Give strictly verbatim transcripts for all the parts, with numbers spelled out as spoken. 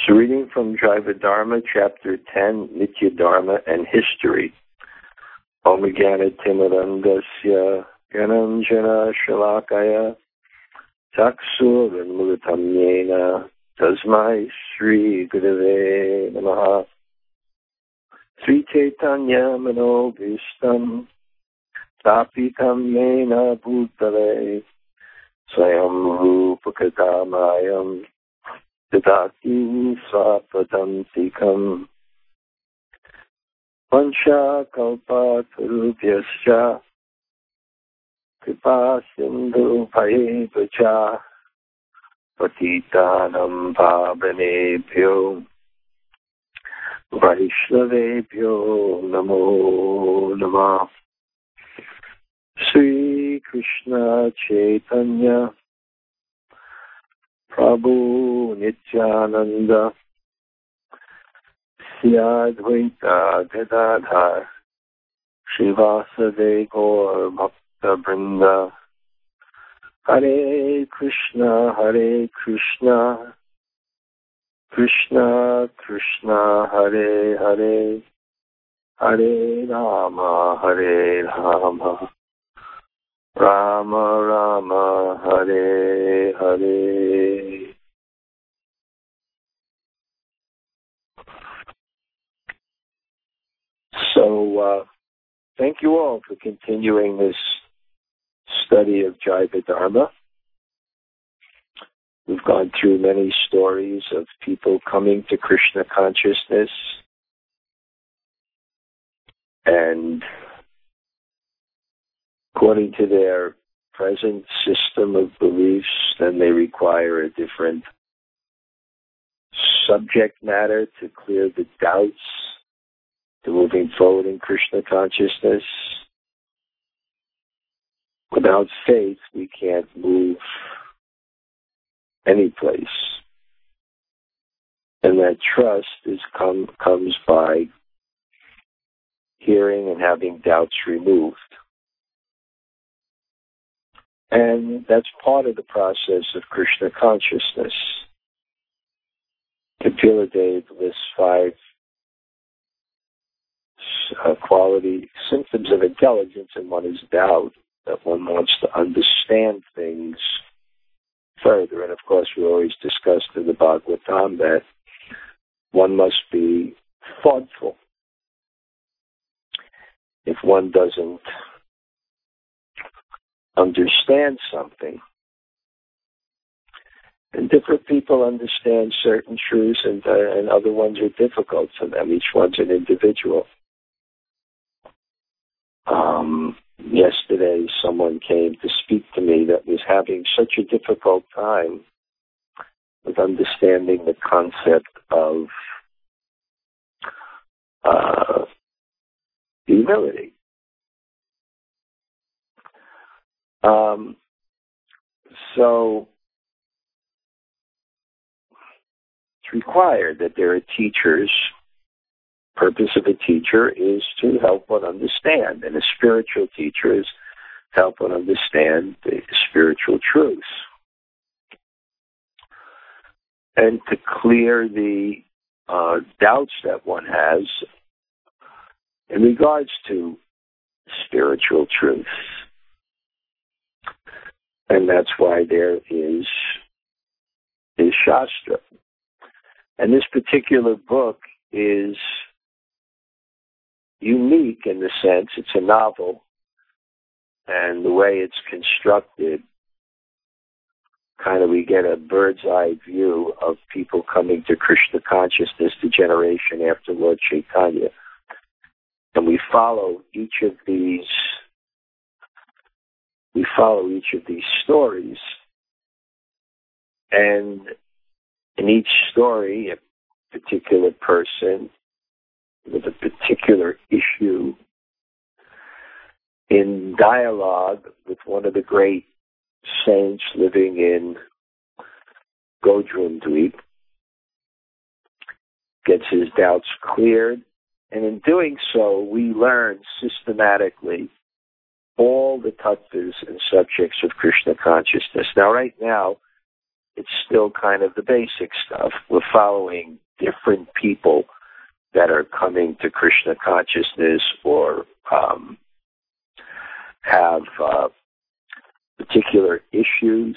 So reading from Jaiva Dharma, Chapter ten, Nitya Dharma and History. Om Jnana Timirandasya Gyananjana Shalakaya Taksur Enmulatam Yena Tasmai Sri Gurave Namaha. Sri Chaitanya Manobhistam Tapitam Yena Bhutale Swayam Rupa Katamayam Tadati Swapadantikam Pancha Kalpa Tarubhyascha Kripa Sindhu Bhayevacha Patitanam Pavanebhyo Vaishnavebhyo Namo Namah. Sri Krishna Chaitanya Prabhu Nityananda Sri Advaita Gadadhar Srivasade Gaur Bhakta Vrinda. Hare Krishna Hare Krishna Krishna Krishna Hare Hare Hare Rama Hare Rama Rama Rama Hare Hare. So, uh, thank you all for continuing this study of Jaiva Dharma. We've gone through many stories of people coming to Krishna consciousness and according to their present system of beliefs, then they require a different subject matter to clear the doubts to moving forward in Krishna consciousness. Without faith, we can't move any place. And that trust is come, comes by hearing and having doubts removed. And that's part of the process of Krishna consciousness. Kapila Dev lists five uh, quality symptoms of intelligence, and one is doubt, that one wants to understand things further. And of course, we always discussed in the Bhagavatam that one must be thoughtful. If one doesn't understand something, and different people understand certain truths, and, uh, and other ones are difficult for them. Each one's an individual. Um, yesterday, someone came to speak to me that was having such a difficult time with understanding the concept of uh, humility. Um, so it's required that there are teachers. Purpose of a teacher is to help one understand, and a spiritual teacher is to help one understand the spiritual truths and to clear the uh, doubts that one has in regards to spiritual truths. And that's why there is, is Shastra. And this particular book is unique in the sense it's a novel, and the way it's constructed, kind of we get a bird's eye view of people coming to Krishna consciousness the generation after Lord Chaitanya. And we follow each of these, we follow each of these stories, and in each story, a particular person with a particular issue in dialogue with one of the great saints living in Godrundweep, gets his doubts cleared, and in doing so, we learn systematically all the tattvas and subjects of Krishna consciousness. Now, right now, it's still kind of the basic stuff. We're following different people that are coming to Krishna consciousness or um, have uh, particular issues.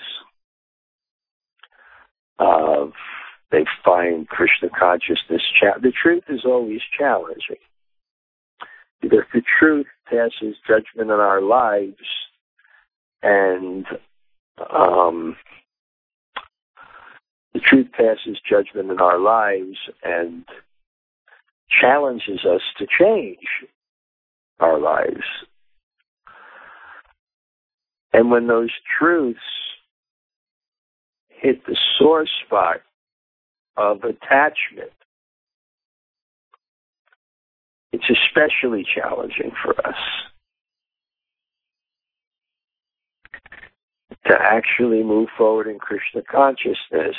Uh, they find Krishna consciousness. Cha- the truth is always challenging, because the truth passes judgment on our lives, and um, the truth passes judgment in our lives and challenges us to change our lives. And when those truths hit the sore spot of attachment, it's especially challenging for us to actually move forward in Krishna consciousness.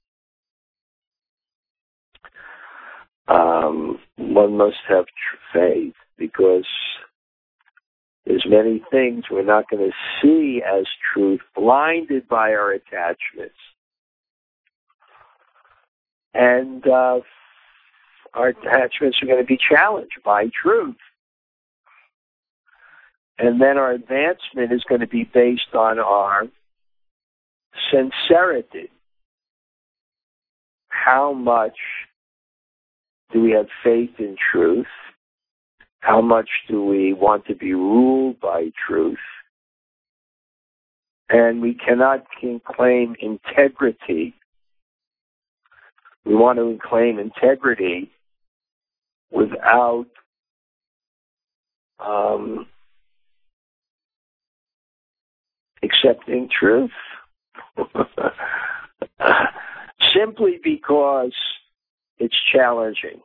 Um, one must have tr- faith, because there's many things we're not going to see as truth, blinded by our attachments. And uh, our attachments are going to be challenged by truth. And then our advancement is going to be based on our sincerity. How much do we have faith in truth? How much do we want to be ruled by truth? And we cannot claim integrity. We want to claim integrity without um, accepting truth. Simply because it's challenging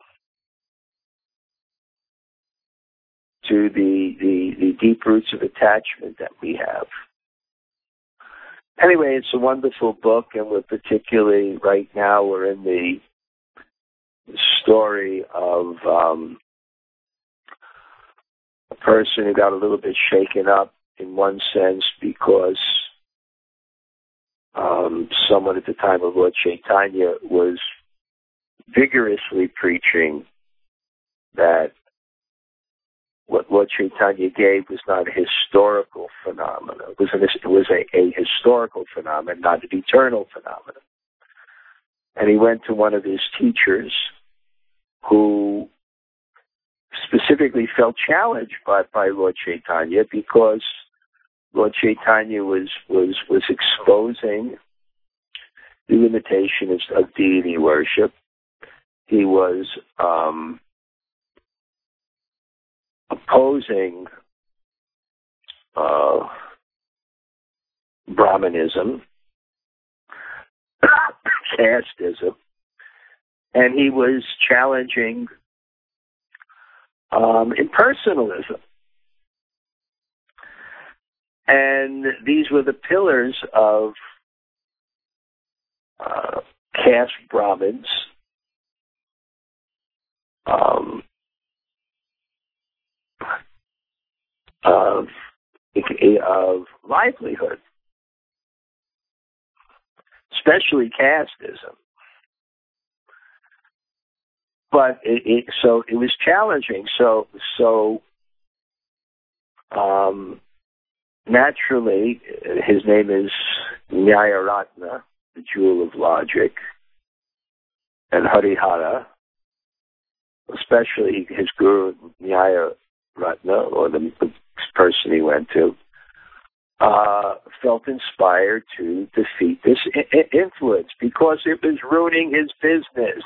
to the, the, the deep roots of attachment that we have. Anyway, it's a wonderful book, and we're particularly, right now, we're in the story of um, a person who got a little bit shaken up in one sense because um, someone at the time of Lord Chaitanya was vigorously preaching that what Lord Chaitanya gave was not a historical phenomenon. It was, an, it was a, a historical phenomenon, not an eternal phenomenon. And he went to one of his teachers who specifically felt challenged by, by Lord Chaitanya, because Lord Chaitanya was, was, was exposing the limitations of deity worship. He was um, opposing uh, Brahmanism, casteism, and he was challenging um, impersonalism. And these were the pillars of uh, caste Brahmins, um, of, of livelihood, especially casteism. But it, it, so it was challenging. So so um, naturally, his name is Nyayaratna, the jewel of logic, and Harihara, especially his guru Nyayaratna, or the, the person he went to, uh, felt inspired to defeat this I- influence because it was ruining his business.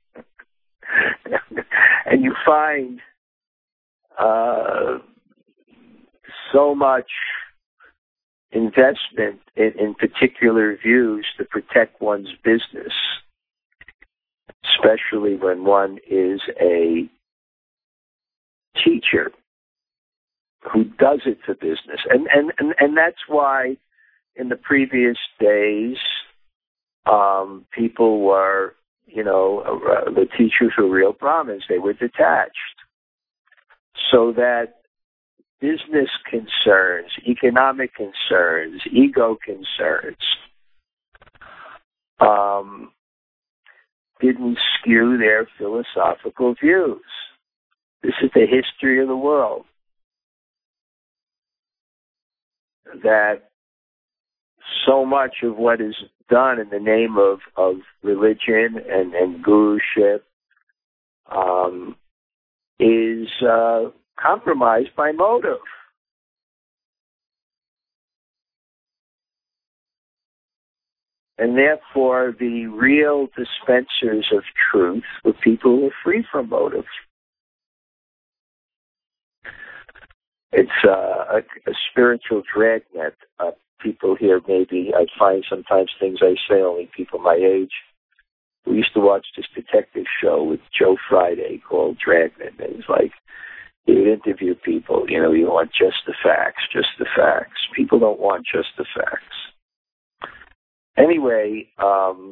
And you find uh, so much investment in, in particular views to protect one's business, especially when one is a teacher who does it for business. And, and, and, and that's why in the previous days, um, people were, you know, uh, the teachers were real Brahmins. They were detached. So that business concerns, economic concerns, ego concerns um, didn't skew their philosophical views. This is the history of the world. That so much of what is done in the name of, of religion and, and guruship um, is uh, compromised by motive. And therefore, the real dispensers of truth were people who are free from motive. It's uh, a, a spiritual dragnet. Uh, people here, maybe, I find sometimes things I say, only people my age. We used to watch this detective show with Joe Friday called Dragnet. And it's like, he would interview people, you know, you want just the facts, just the facts. People don't want just the facts. Anyway, um,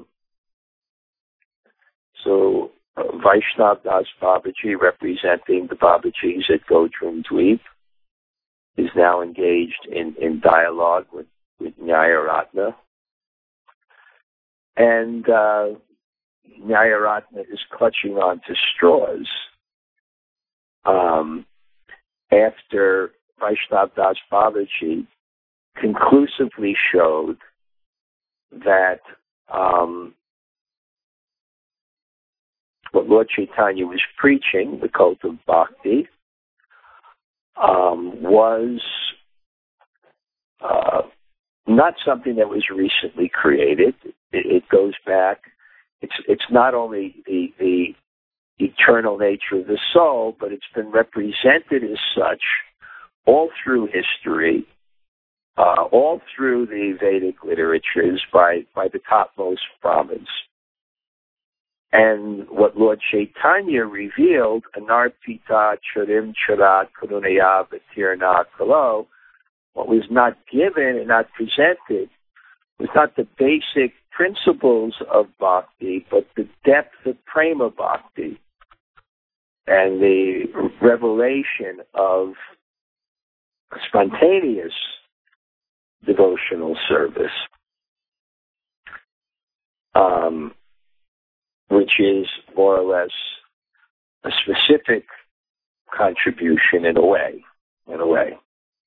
so uh, Vaishnav Das Babaji, representing the Babajis at Godrum Dweep, is now engaged in, in dialogue with, with Nyayaratna. And uh, Nyayaratna is clutching onto straws um, after Vaishnav Das Babaji conclusively showed that um, what Lord Chaitanya was preaching, the cult of bhakti, um, was uh, not something that was recently created. It, it goes back. It's it's not only the, the eternal nature of the soul, but it's been represented as such all through history. Uh, all through the Vedic literatures by, by the topmost Brahmins. And what Lord Chaitanya revealed, Anarpita Charim Charat Karunaya Vatirna Kalo, what was not given and not presented was not the basic principles of bhakti, but the depth of prema bhakti and the revelation of spontaneous devotional service, um, which is more or less a specific contribution in a way, in a way.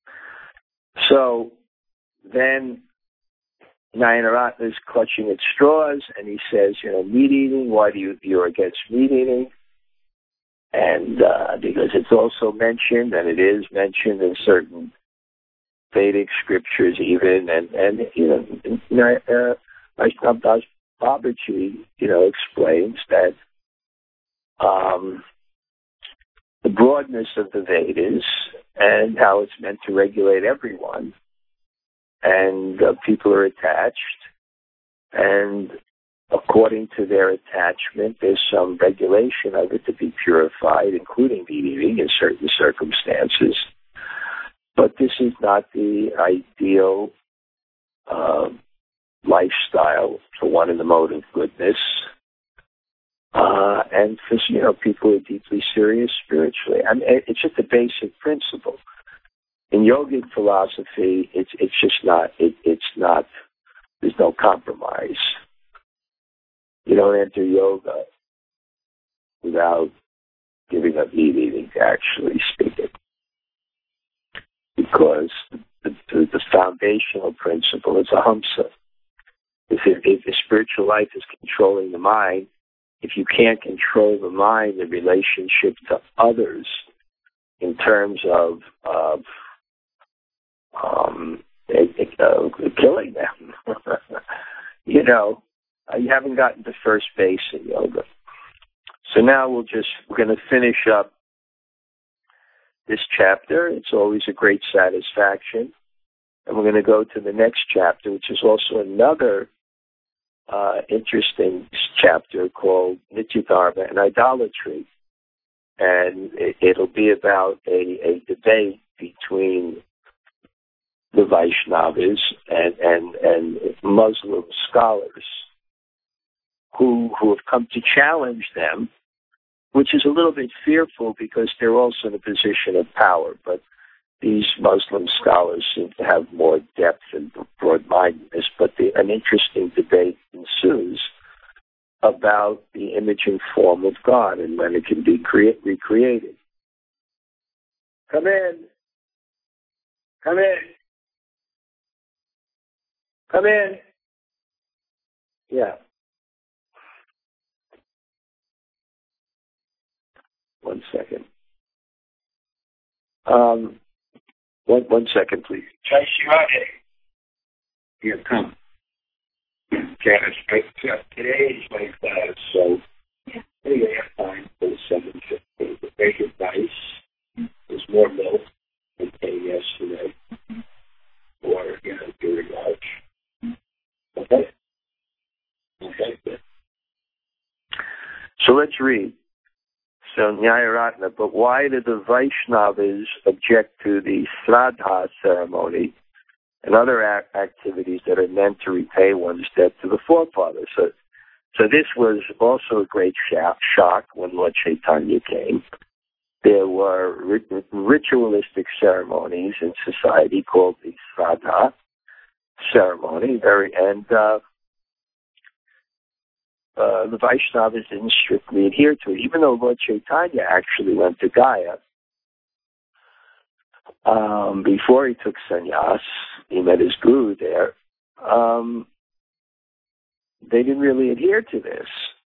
So then Nyayaratna is clutching at straws, and he says, you know, meat eating, why do you, you're against meat eating? And uh, because it's also mentioned, and it is mentioned in certain Vedic scriptures even, and, and you know, uh, Vaishnav Das Babaji, you know, explains that um, the broadness of the Vedas and how it's meant to regulate everyone, and uh, people are attached, and according to their attachment, there's some regulation of it to be purified, including meat eating in certain circumstances. But this is not the ideal uh, lifestyle for one in the mode of goodness. Uh, and for, you know, people who are deeply serious spiritually. I mean, it's just a basic principle. In yogic philosophy, it's it's just not, it, it's not, there's no compromise. You don't enter yoga without giving up meat eating, actually speaking. Because the, the, the foundational principle is ahamsa. If, it, if the spiritual life is controlling the mind, if you can't control the mind, the relationship to others in terms of, of um, uh, killing them, you know, uh, you haven't gotten to first base in yoga. So now we'll just, we're going to finish up this chapter. It's always a great satisfaction. And we're going to go to the next chapter, which is also another uh, interesting chapter called Nityadharma and Idolatry. And it, it'll be about a, a debate between the Vaishnavas and, and, and Muslim scholars who, who have come to challenge them, which is a little bit fearful because they're also in a position of power. But these Muslim scholars seem to have more depth and broad-mindedness, but the, an interesting debate ensues about the image and form of God and when it can be crea- recreated. Come in. Come in. Come in. Yeah. One second. Um, one, one second, please. Jai Shivade. Here, come. Okay, today is my class, so anyway, I have time for seven fifteen. The bacon nice. There's more milk than came yesterday. Water, you know, very large. Okay? Okay, good. So let's read. So Nyayaratna, but why did the Vaishnavas object to the Sraddha ceremony and other act- activities that are meant to repay one's debt to the forefathers? So, so this was also a great shock, shock when Lord Chaitanya came. There were rit- ritualistic ceremonies in society called the Sraddha ceremony, very and uh, uh, the Vaishnavas didn't strictly adhere to it, even though Lord Chaitanya actually went to Gaya. Um, before he took sannyas, he met his guru there. Um, they didn't really adhere to this,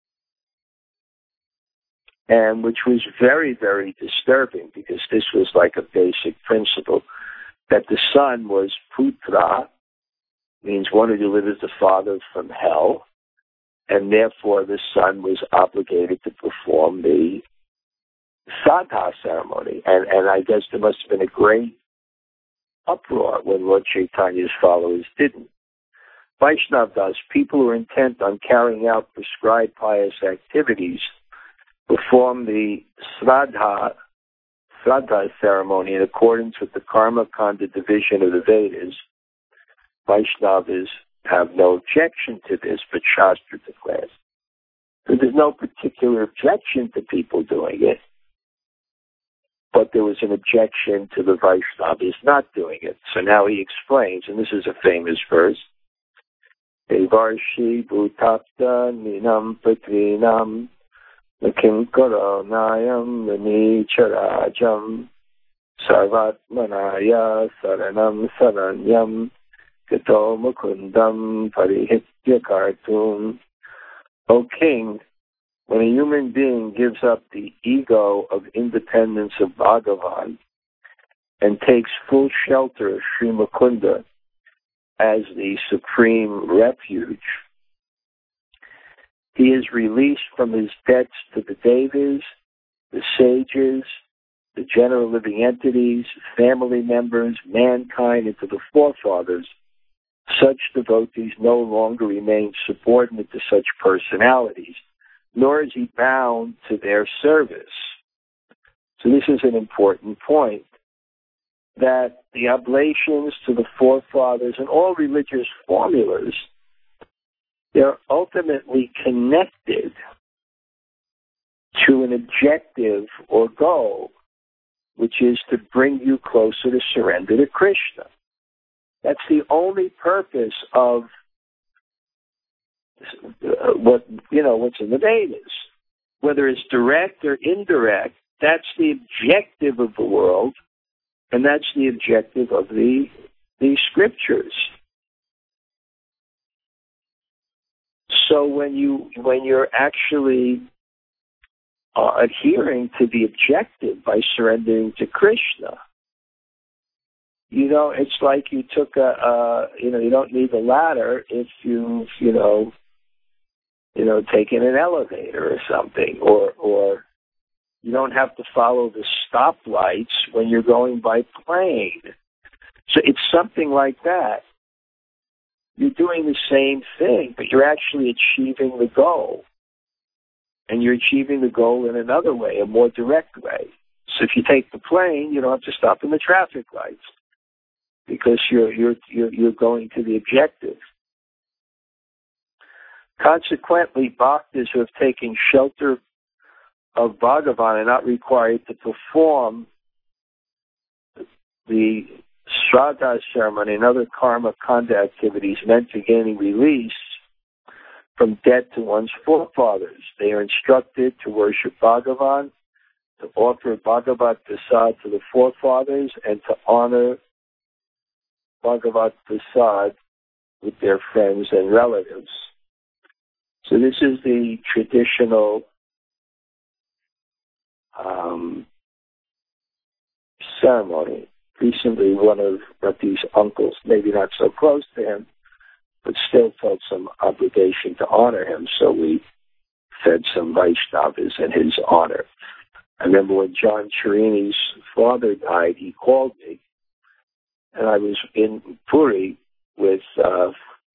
and which was very, very disturbing because this was like a basic principle that the son was putra, means one who delivers the father from hell, and therefore the son was obligated to perform the Sraddha ceremony. And, and I guess there must have been a great uproar when Lord Chaitanya's followers didn't. Vaishnavas, people who are intent on carrying out prescribed pious activities, perform the Sraddha, Sraddha ceremony in accordance with the Karma Kanda division of the Vedas. Vaishnavas have no objection to this, but Shastra declares. So there's no particular objection to people doing it, but there was an objection to the Vaishnavas not doing it. So now he explains, and this is a famous verse, Devarshi bhutapta ninam patrinam nakim karo nayam vanicharajam sarvatmanaya saranam saranyam Gato Mukundam Parihitya Kartum. O King, when a human being gives up the ego of independence of Bhagavan and takes full shelter of Sri Mukunda as the supreme refuge, he is released from his debts to the Devas, the sages, the general living entities, family members, mankind, and to the forefathers. Such devotees no longer remain subordinate to such personalities, nor is he bound to their service. So this is an important point, that the oblations to the forefathers and all religious formulas, they're ultimately connected to an objective or goal, which is to bring you closer to surrender to Krishna. That's the only purpose of what, you know, what's in the Vedas. Whether it's direct or indirect, that's the objective of the world, and that's the objective of the, the scriptures. So when you when you're actually uh, adhering to the objective by surrendering to Krishna, you know, it's like you took a, uh, you know, you don't need a ladder if you've, you know, you know, taken an elevator or something, or or you don't have to follow the stoplights when you're going by plane. So it's something like that. You're doing the same thing, but you're actually achieving the goal. And you're achieving the goal in another way, a more direct way. So if you take the plane, you don't have to stop in the traffic lights, because you're you're you're, you're going to the objective. Consequently, bhaktas who have taken shelter of Bhagavan are not required to perform the Shraddha ceremony and other karma kanda activities meant for gaining release from debt to one's forefathers. They are instructed to worship Bhagavan, to offer Bhagavat Prasad to the forefathers, and to honor Bhagavat Prasad with their friends and relatives. So this is the traditional um, ceremony. Recently, one of Rati's uncles, maybe not so close to him, but still felt some obligation to honor him, so we fed some Vaishnavas in his honor. I remember when John Chirini's father died, he called me, and I was in Puri with, uh,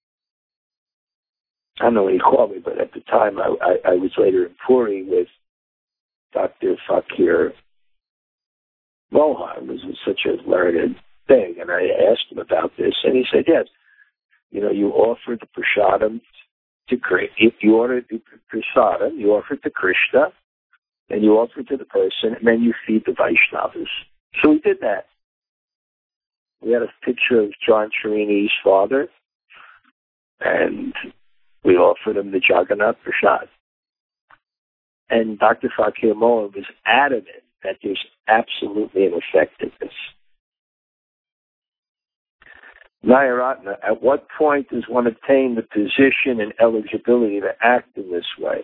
I don't know when he called me, but at the time I, I, I was later in Puri with Doctor Fakir Mohan. This was such a learned thing, and I asked him about this, and he said, yes, you know, you offer the prasadam to Krishna. If you order the prasadam, you offer it to Krishna, and you offer it to the person, and then you feed the Vaishnavas. So we did that. We had a picture of John Chirini's father, and we offered him the Jagannath Prasad. And Doctor Fakir Mohan was adamant that there's absolutely an effectiveness. Nayaratna, at what point does one attain the position and eligibility to act in this way?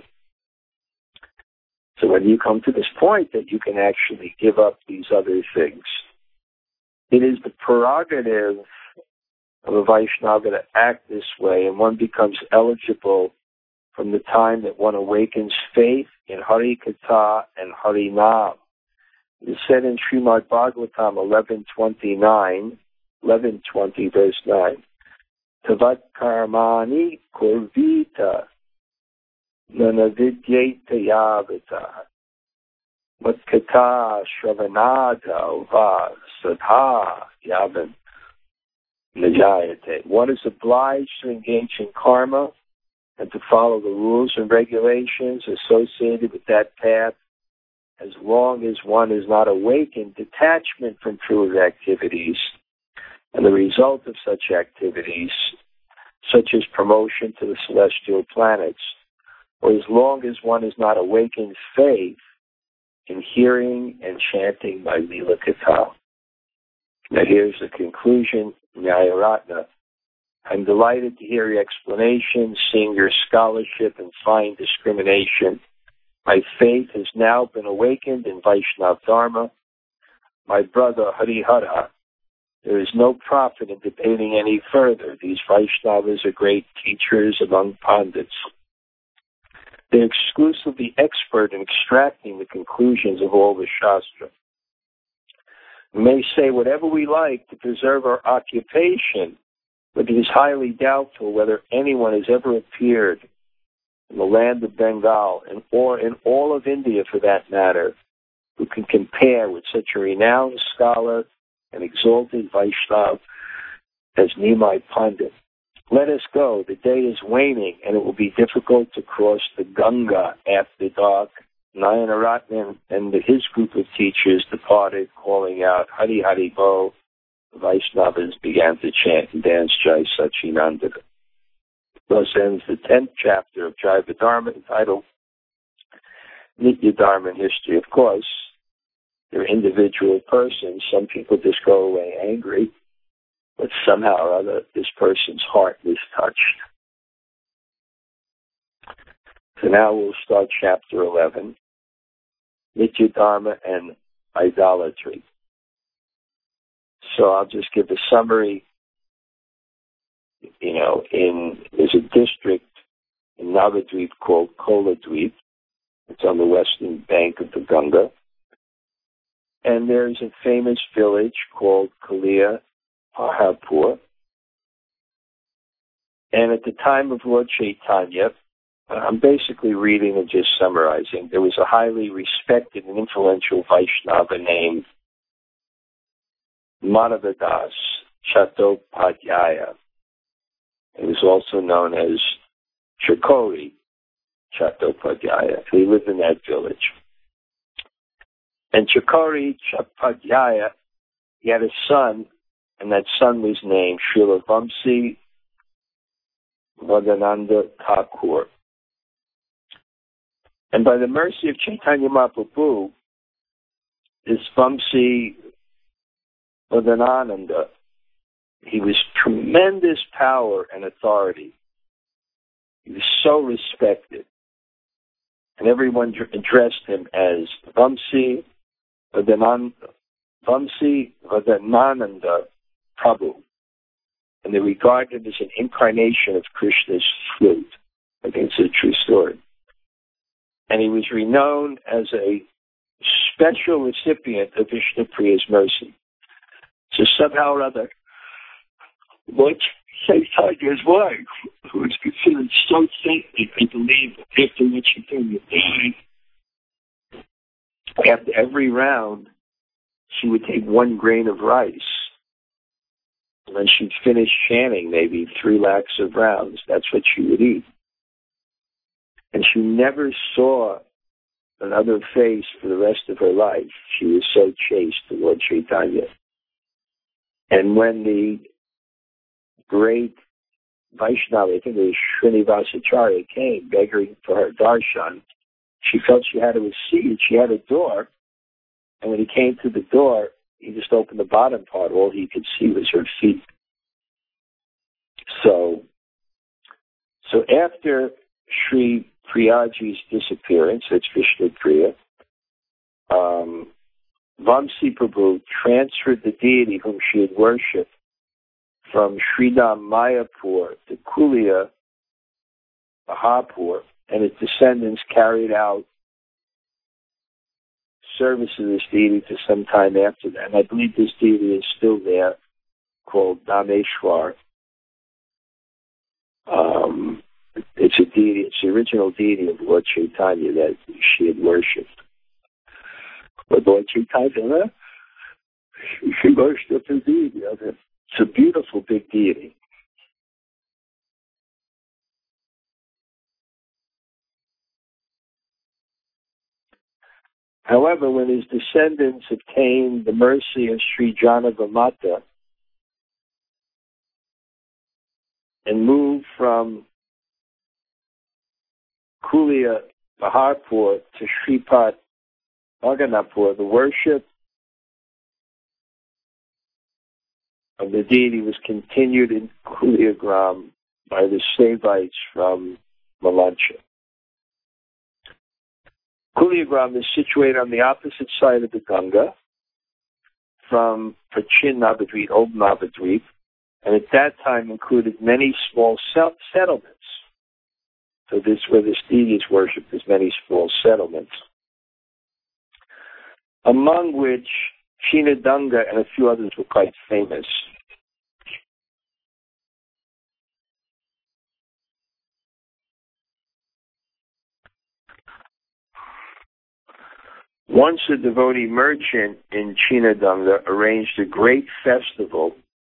So when you come to this point that you can actually give up these other things, it is the prerogative of a Vaishnava to act this way, and one becomes eligible from the time that one awakens faith in Hari Katha and Hari Nam. It is said in Srimad Bhagavatam eleven twenty-nine, eleven twenty, verse nine, Tavat karmani kurvita nanavidyeta yavata matkata shravanada va sadha yavan najayate. One is obliged to engage in karma and to follow the rules and regulations associated with that path as long as one is not awakened detachment from true activities and the result of such activities, such as promotion to the celestial planets, or as long as one is not awakened faith in hearing and chanting by Lila Katha. Now here's the conclusion, Nyayaratna. I'm delighted to hear your explanation, seeing your scholarship and fine discrimination. My faith has now been awakened in Vaishnava Dharma. My brother Harihara, there is no profit in debating any further. These Vaishnavas are great teachers among Pandits. They're exclusively expert in extracting the conclusions of all the Shastra. We may say whatever we like to preserve our occupation, but it is highly doubtful whether anyone has ever appeared in the land of Bengal, and or in all of India for that matter, who can compare with such a renowned scholar and exalted Vaishnava as Nimai Pandit. Let us go. The day is waning, and it will be difficult to cross the Ganga after dark. Nayanaratna and his group of teachers departed, calling out, Hari Hari Bo. The Vaishnavas began to chant and dance Jai Sachinandana. Thus ends the tenth chapter of Jaiva Dharma, entitled Nitya Dharma and History. Of course, they're individual persons. Some people just go away angry, but somehow or other, this person's heart was touched. So now we'll start chapter eleven, Nitya Dharma and Idolatry. So I'll just give a summary. You know, in there's a district in Navadvip called Koladvip. It's on the western bank of the Ganga. And there's a famous village called Kalia Paharpur. And at the time of Lord Chaitanya, I'm basically reading and just summarizing, there was a highly respected and influential Vaishnava named Madhavadas Chattopadhyaya. He was also known as Chakori Chattopadhyaya. He lived in that village. And Chakori Chattopadhyaya, he had a son, and that son was named Srila Vamsi Vadananda Thakur. And by the mercy of Chaitanya Mahaprabhu, this Vamsi Vadananda, he was tremendous power and authority. He was so respected. And everyone addressed him as Vamsi Vadananda, Vamsi Vadananda Prabhu. And they regarded him as an incarnation of Krishna's flute. I think it's a true story. And he was renowned as a special recipient of Vishnupriya's mercy. So somehow or other, Lord Chaitanya's wife, who was considered so saintly, I believe, after what Chaitanya died, after every round, she would take one grain of rice. And then she'd finish chanting maybe three lakhs of rounds. That's what she would eat. And she never saw another face for the rest of her life. She was so chaste to Lord Chaitanya. And when the great Vaishnava, I think it was Srinivasacharya, came begging for her darshan, she felt she had to accede. She had a door, and when he came to the door, he just opened the bottom part. All he could see was her feet. So, so after Sri Priyaji's disappearance, that's Vishnupriya, um, Vamsi Prabhu transferred the deity whom she had worshipped from Sridham Mayapur to Kulia Baharpur, and his descendants carried out service of this deity for some time after that. And I believe this deity is still there, called Dameshwar. Um, it's a deity, it's the original deity of Lord Chaitanya that she had worshipped. But Lord Chaitanya, she worshipped the deity of it. It's a beautiful big deity. However, when his descendants obtained the mercy of Sri Janavamata and moved from Kulia Baharpur to Sripat Bhaganapur, the worship of the deity was continued in Kuliagram by the Sevites from Malancha. Kuliagram is situated on the opposite side of the Ganga from Prachin Navadvip, Old Navadvip, and at that time included many small settlements. So this where this deity is worshipped, there's many small settlements, among which Chinadanga and a few others were quite famous. Once a devotee merchant in Chinadanga arranged a great festival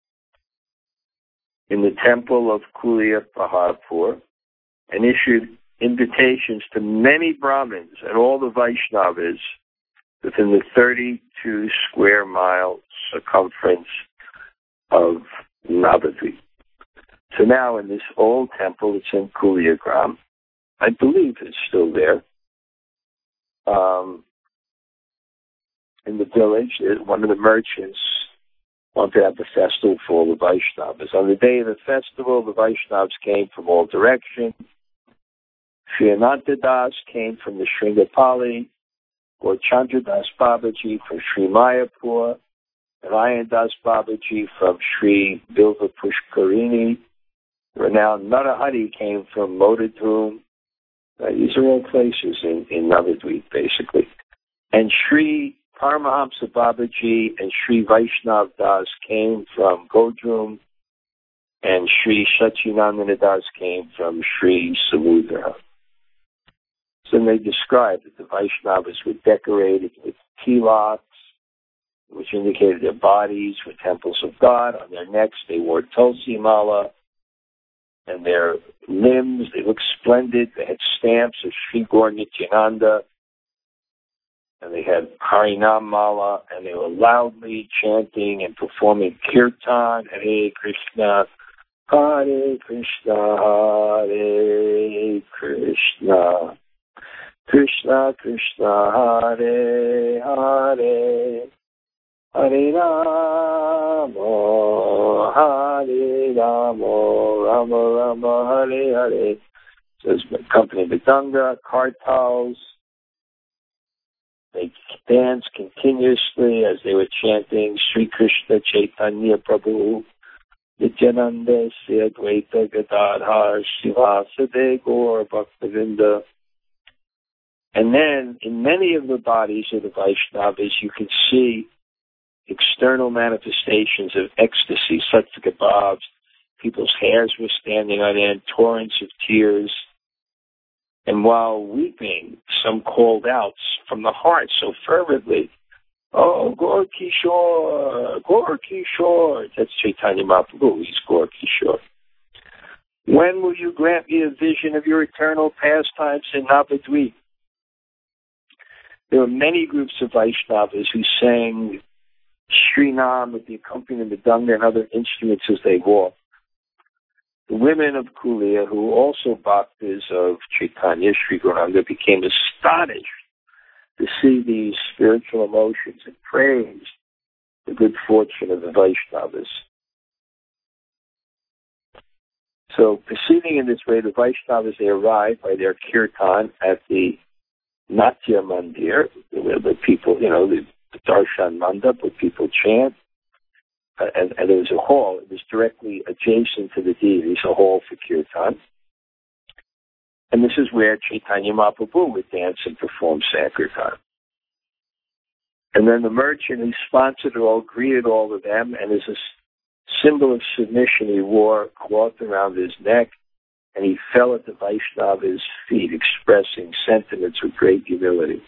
in the temple of Kulia Baharpur and issued invitations to many Brahmins and all the Vaishnavas within the thirty-two square mile circumference of Navadvip. So now in this old temple, it's in Kuliagram, I believe it's still there. Um, in the village, one of the merchants wanted to have the festival for all the Vaishnavas. On the day of the festival, the Vaishnavas came from all directions. Sri Anantadas came from the Sringapali, or Chandradas Babaji from Sri Mayapur, Narayan Das Babaji from Sri Bilva Pushkarini. Renowned Narahari came from Modadrum. Uh, these are all places in, in Navadvip, basically. And Sri Paramahamsa Babaji and Sri Vaishnav Das came from Godrum, and Sri Sachinandana Das came from Sri Samudra. So they described that the Vaishnavas were decorated with tilaks, which indicated their bodies were temples of God. On their necks, they wore tulsi mala, and their limbs, they looked splendid. They had stamps of Sri Gaur Nityananda, and they They had Harinam Mala, and they were loudly chanting and performing kirtan, Hare Krishna, Hare Krishna, Hare Krishna, Krishna Krishna, Hare Hare, Hare Rama, Hare Rama, Rama Rama, Hare Hare. So it's accompanied by Mridanga, kartals. They danced continuously as they were chanting Sri Krishna Chaitanya Prabhu, Nityananda, Sri Advaita Gadadhar, Srivasade Gaur Bhaktavinda. And then in many of the bodies of the Vaishnavas, you can see external manifestations of ecstasy, such as kebabs. People's hairs were standing on end, torrents of tears. And while weeping, some called out from the heart so fervently, "Oh, Gaur Kishore, Gaur Kishore." That's Chaitanya Mahaprabhu, he's Gaur Kishore. "When will you grant me a vision of your eternal pastimes in Navadvip?" There were many groups of Vaishnavas who sang Srinam with the accompaniment of Mridanga and other instruments as they walked. The women of Kulia, who were also bhaktas of Chaitanya, Sri Gauranga, became astonished to see these spiritual emotions and praised the good fortune of the Vaishnavas. So, proceeding in this way, the Vaishnavas, they arrived by their kirtan at the Natya Mandir, where the people, you know, the, the Darshan Mandap, where people chant. Uh, and, and there was a hall. It was directly adjacent to the deities, a hall for kirtan. And this is where Chaitanya Mahaprabhu would dance and perform Sankirtan. And then the merchant who sponsored it all greeted all of them, and as a symbol of submission, he wore a cloth around his neck, and he fell at the Vaishnava's feet, expressing sentiments of great humility.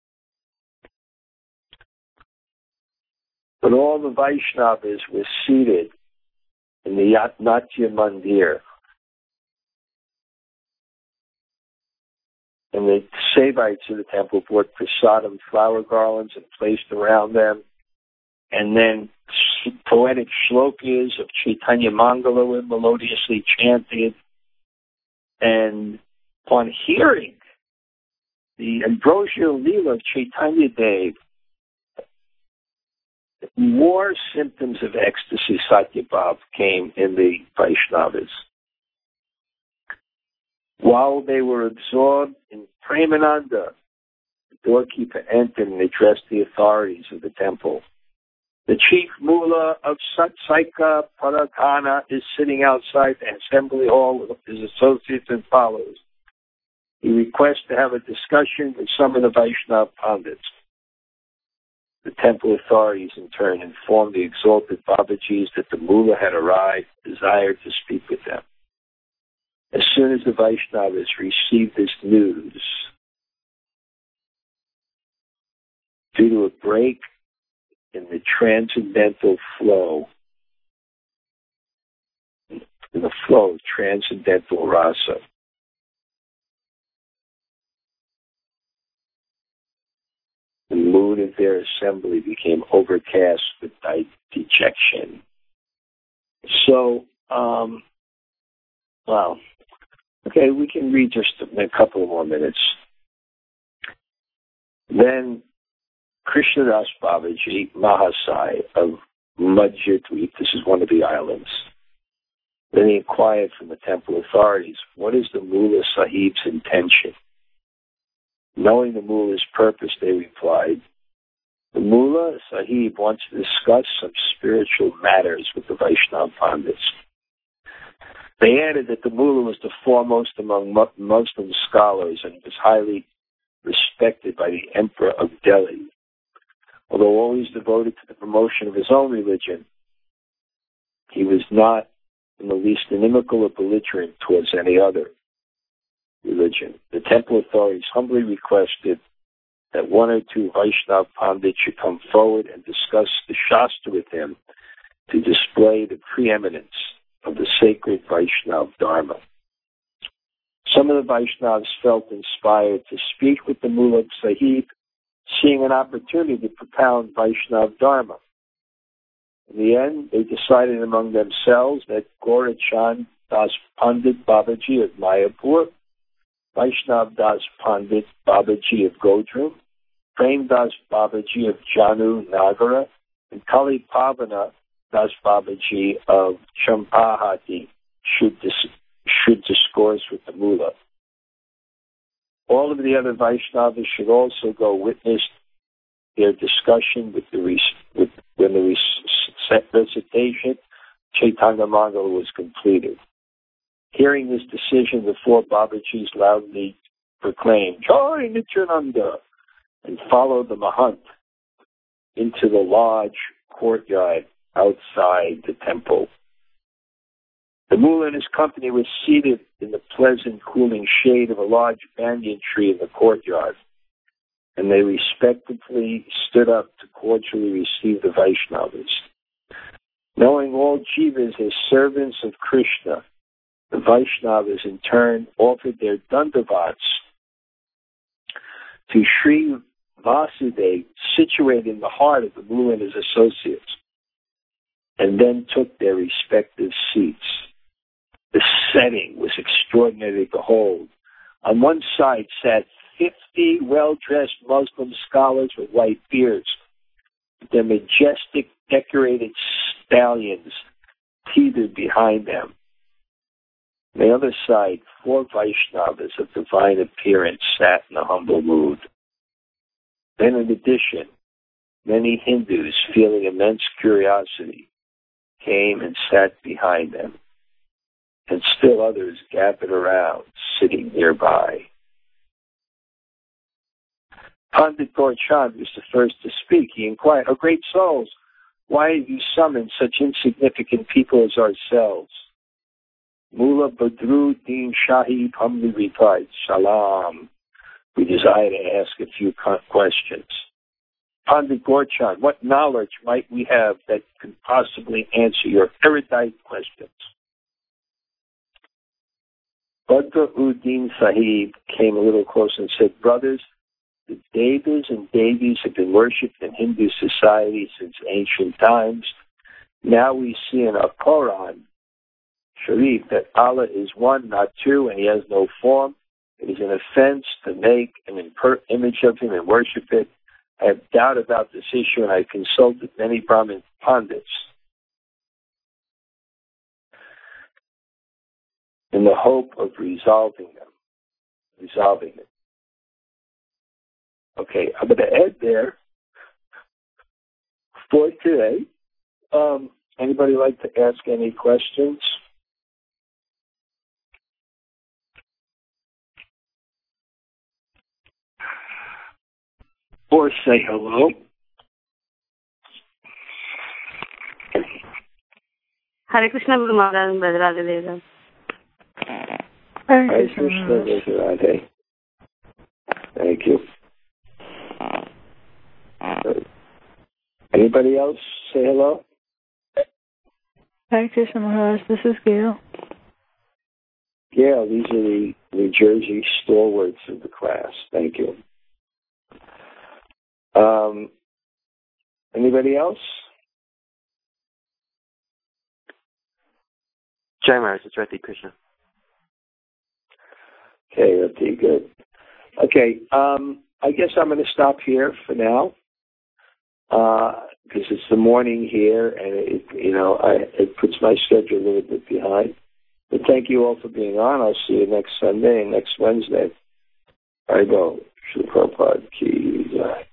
But all the Vaishnavas were seated in the Natya Mandir. And the Sevites of the temple brought prasadam, flower garlands, and placed around them. And then poetic shlokas of Chaitanya Mangala were melodiously chanted. And upon hearing the ambrosial Leela of Chaitanya Dev, more symptoms of ecstasy, Satyabhav, came in the Vaishnavas. While they were absorbed in Premananda, the doorkeeper entered and addressed the authorities of the temple. "The chief mullah of Satsaika Paradhana is sitting outside the assembly hall with his associates and followers. He requests to have a discussion with some of the Vaishnava Pandits." The temple authorities, in turn, informed the exalted Babajis that the mullah had arrived, desired to speak with them. As soon as the Vaishnavas received this news, due to a break in the transcendental flow, in the flow of transcendental rasa, the mood of their assembly became overcast with dejection. So, um, wow. Okay, we can read just a couple more minutes. Then Krishnadas Babaji Mahasai of Madhyadweep, this is one of the islands, then he inquired from the temple authorities, what is the Mullah Sahib's intention? Knowing the Mullah's purpose, they replied, the Mullah Sahib wants to discuss some spiritual matters with the Vaishnava Pandits. They added that the Mullah was the foremost among Muslim scholars and was highly respected by the Emperor of Delhi. Although always devoted to the promotion of his own religion, he was not in the least inimical or belligerent towards any other religion. The temple authorities humbly requested that one or two Vaishnava Pandits should come forward and discuss the Shastra with him to display the preeminence of the sacred Vaishnava Dharma. Some of the Vaishnavas felt inspired to speak with the Mullah Sahib, seeing an opportunity to propound Vaishnav Dharma. In the end, they decided among themselves that Gaurachand Das Pandit Babaji of Mayapur, Vaishnav Das Pandit Babaji of Godrum, Prem Das Babaji of Janu Nagara, and Kali Pavana Das Babaji of Champahati should, dis- should discourse with the mullah. All of the other Vaishnavas should also go witness their discussion with the re- with, when the re- recitation Chaitanya Mangala was completed. Hearing this decision, the four Babajis loudly proclaimed, "Jai Nityananda," and followed the Mahant into the large courtyard outside the temple. The mullah and his company were seated in the pleasant, cooling shade of a large banyan tree in the courtyard, and they respectfully stood up to cordially receive the Vaishnavas. Knowing all jivas as servants of Krishna, the Vaishnavas in turn offered their dandavats to Sri Vasudev, situated in the heart of the mullah and his associates, and then took their respective seats. The setting was extraordinary to behold. On one side sat fifty well-dressed Muslim scholars with white beards, their majestic, decorated stallions teetered behind them. On the other side, four Vaishnavas of divine appearance sat in a humble mood. Then, in addition, many Hindus, feeling immense curiosity, came and sat behind them, and still others gathered around, sitting nearby. Pandit Gaurachand was the first to speak. He inquired, "O great souls, why have you summoned such insignificant people as ourselves?" Mullah Badruddin Shahib humbly replied, "Salam. We desire to ask a few questions." Pandit Gaurachand, what knowledge might we have that could possibly answer your erudite questions? Badruddin Sahib came a little closer and said, "Brothers, the Devas and Devis have been worshipped in Hindu society since ancient times. Now we see in our Quran Sharif that Allah is one, not two, and He has no form. It is an offense to make an imper- image of Him and worship it. I have doubt about this issue, and I consulted many Brahmin Pandits in the hope of resolving them, resolving it." Okay, I'm going to end there for today. Um, anybody like to ask any questions? Or say hello? Hare Krishna, Guru Maharaj, Radhe Radhe. Hare Krishna, Radhe. Thank you. Anybody else say hello? Hare Krishna Maharaj, this is Gail. Gail, these are the New Jersey stalwarts of the class. Thank you. Um, anybody else? Jai Maharaj, it's Rati Krishna. Okay, Rati, good. Okay, um, I guess I'm going to stop here for now because uh, it's the morning here, and it, you know, I, it puts my schedule a little bit behind. But thank you all for being on. I'll see you next Sunday and next Wednesday. I go. Shri Prabhupada ki jai.